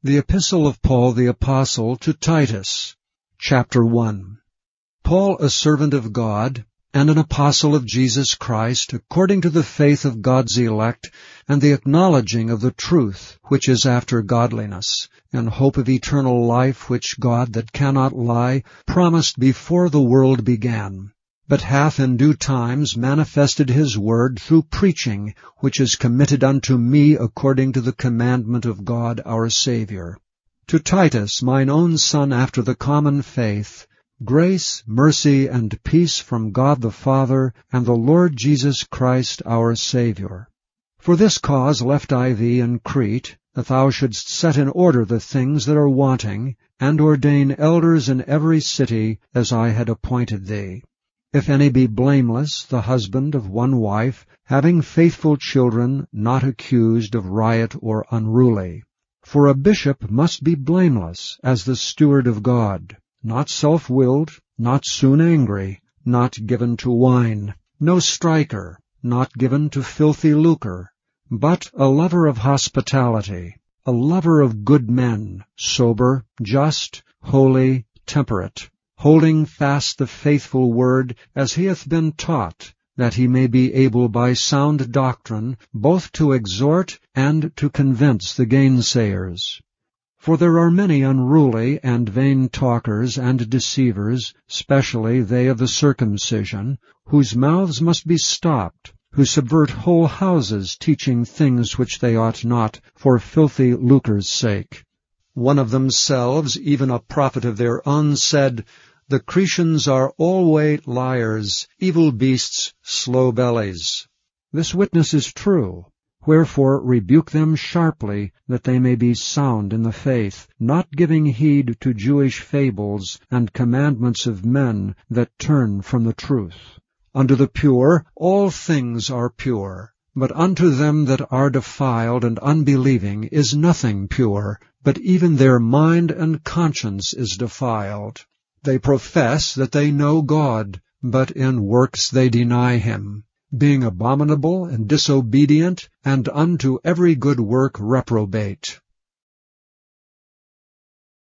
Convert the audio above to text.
The Epistle of Paul the Apostle to Titus, Chapter 1. Paul, a servant of God, and an apostle of Jesus Christ, according to the faith of God's elect, and the acknowledging of the truth, which is after godliness, in hope of eternal life, which God, that cannot lie, promised before the world began, but hath in due times manifested his word through preaching, which is committed unto me according to the commandment of God our Saviour. To Titus, mine own son after the common faith, grace, mercy, and peace from God the Father and the Lord Jesus Christ our Saviour. For this cause left I thee in Crete, that thou shouldst set in order the things that are wanting, and ordain elders in every city, as I had appointed thee. If any be blameless, the husband of one wife, having faithful children, not accused of riot or unruly. For a bishop must be blameless, as the steward of God, not self-willed, not soon angry, not given to wine, no striker, not given to filthy lucre, but a lover of hospitality, a lover of good men, sober, just, holy, temperate, holding fast the faithful word as he hath been taught, that he may be able by sound doctrine both to exhort and to convince the gainsayers. For there are many unruly and vain talkers and deceivers, specially they of the circumcision, whose mouths must be stopped, who subvert whole houses, teaching things which they ought not, for filthy lucre's sake. One of themselves, even a prophet of their own, said, The Cretians are alway liars, evil beasts, slow bellies. This witness is true. Wherefore rebuke them sharply, that they may be sound in the faith, not giving heed to Jewish fables and commandments of men that turn from the truth. Unto the pure all things are pure, but unto them that are defiled and unbelieving is nothing pure, but even their mind and conscience is defiled. They profess that they know God, but in works they deny him, being abominable and disobedient, and unto every good work reprobate.